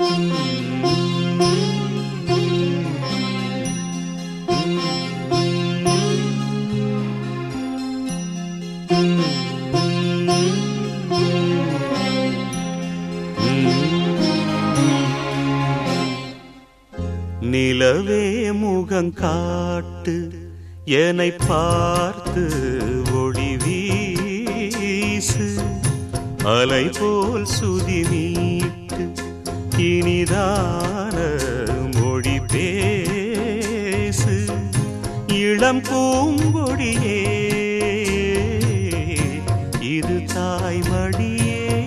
நிலவே முகங்காட்டு என்னை பார்த்து ஒளி வீசு அலை போல் சுதி மீட்டு இனிதான மொழி பேசு இளம் பூங்கொடியே இது தாய்மடியே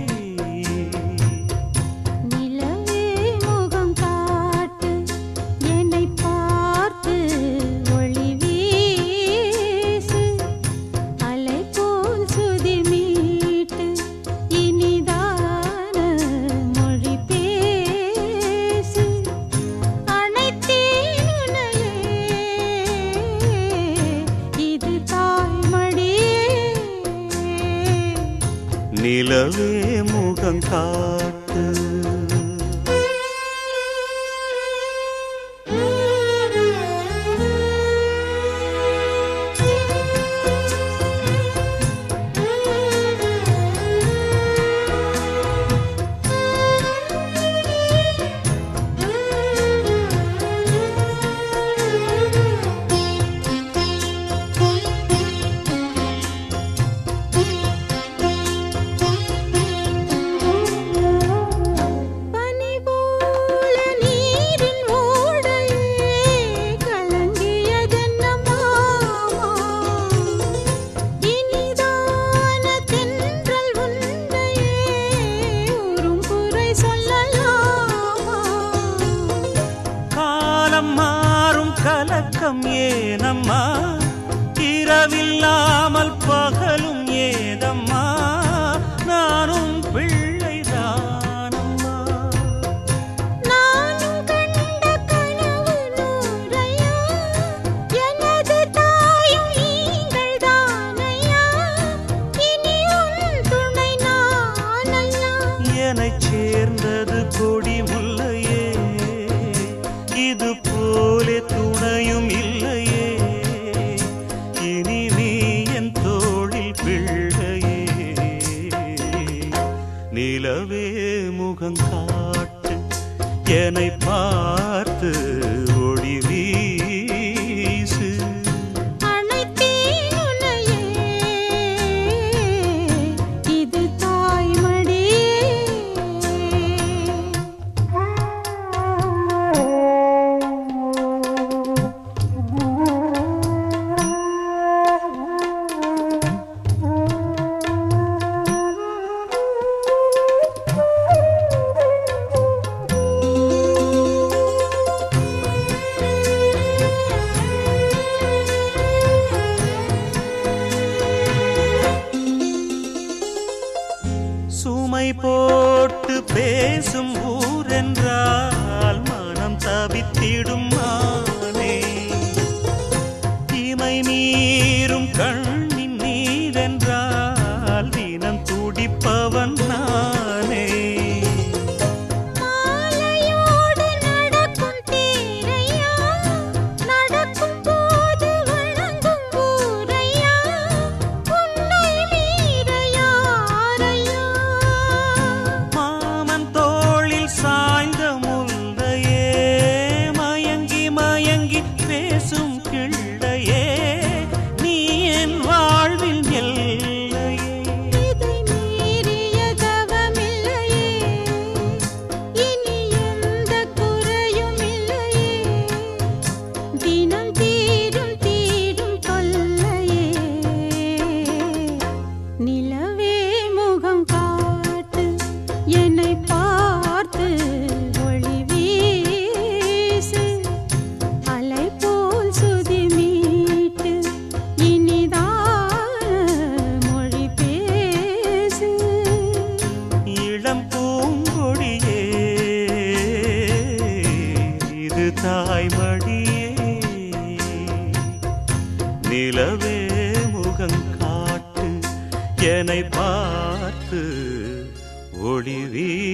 நிலவே முகங்காட்டு கலக்கம் ஏனம்மா இரவில்லாமல் பகலும் ஏதம்மா நானும் பிள்ளைதானம்மா நானும் கண்ட கனவு நூறையா எனது தாயும் நீங்கள் தானையா இனி உன் துணை நானையா என்னைச் சேர்ந்தது கொடி முல்லையே இது போலே துணையும் இல்லையே இனி நீ என் தோளில் பிள்ளையே நிலவே முகங்காட்டு என்னை பார்த்து ஒளி வீசு அனைத்தேன் உன்னையே இது தாய்மடியே சுமை போட்டு பேசும் ஊரென்றால் மனம் தவித்திடும் மானே இமை மீறும் கண்ணின் நீரென்றால் தினம் துடிப்பவன் நானே மாலையோடு நடக்கும் தேரையா நடக்கும் போது வணங்கும் ஊரையா உன்னை மீற யாரையா மாமன் தோளில் சாய்ந்த முல்லையே மயங்கி மயங்கி பேசும் கிள்ளையே நீ என் வாழ்வில் எல்லையே இதை மீறிய தவமில்லையே இனி எந்த குறையும் இல்லையே தினம் தீரும் தீரும் தொல்லையே நிலவே முகம் காட்டு என்னை பார்த்து ஒளி வீசு அலை போல் சுதி மீட்டு இனிதான மொழி பேசு இளம் பூங்கொடியே இது தாய்மடியே நிலவே முகங்காட்டு என்னை பார்த்து ஒளி வீசு